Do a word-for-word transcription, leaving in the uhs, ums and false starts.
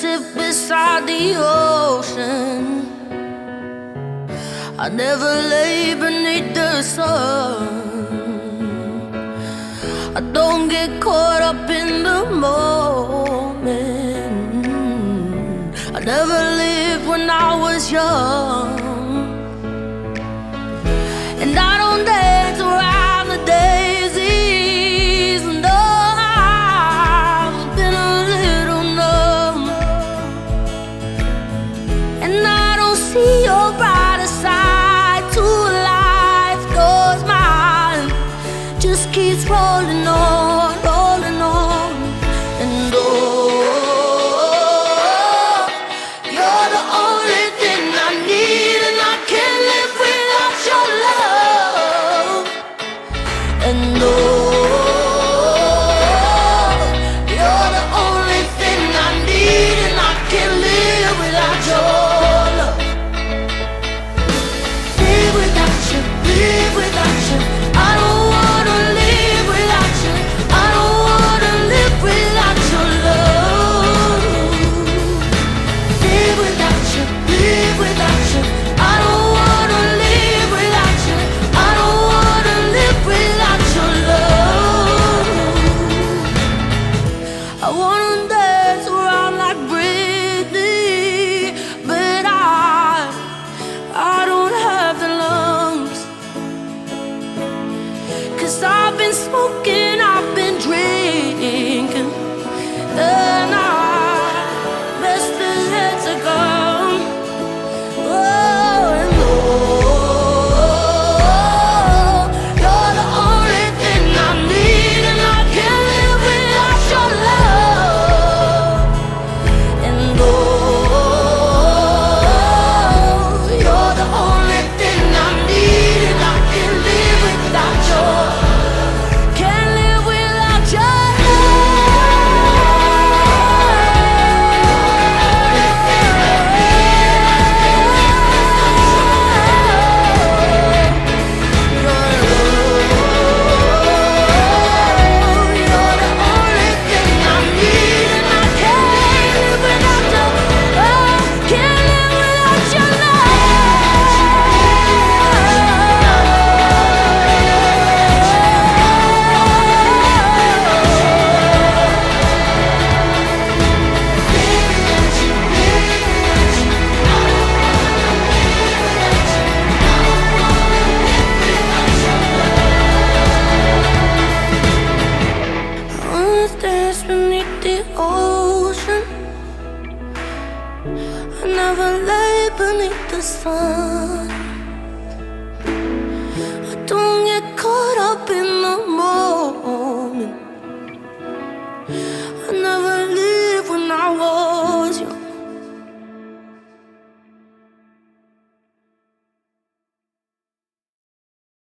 sit beside the ocean. I never lay beneath the sun. I don't get caught up in the moment. I never lived when I was young. And I don't dance around the daisies. No, I've been a little numb. And I don't see your brighter side to life, 'cause mine just keeps rolling on, rolling on. And oh, you're the only thing I need, and I can't live without your love. And oh, you're the only thing I need, and I can't live without your love. Live without you, live without you. I don't wanna live without you. I don't wanna live without your love. Live without you, live without you. I don't wanna live without you. I don't wanna live without your love. I wanna dance around like Britney, but I, I don't have the lungs. 'Cause I've been smoking, I've been drinking, and I best is yet to come. Oh, and oh, you're the only thing I need, and I can't live without your love. And oh, you're the only thing I need, and I can't live without your can't live without your dance beneath the ocean. I never lay beneath the sun.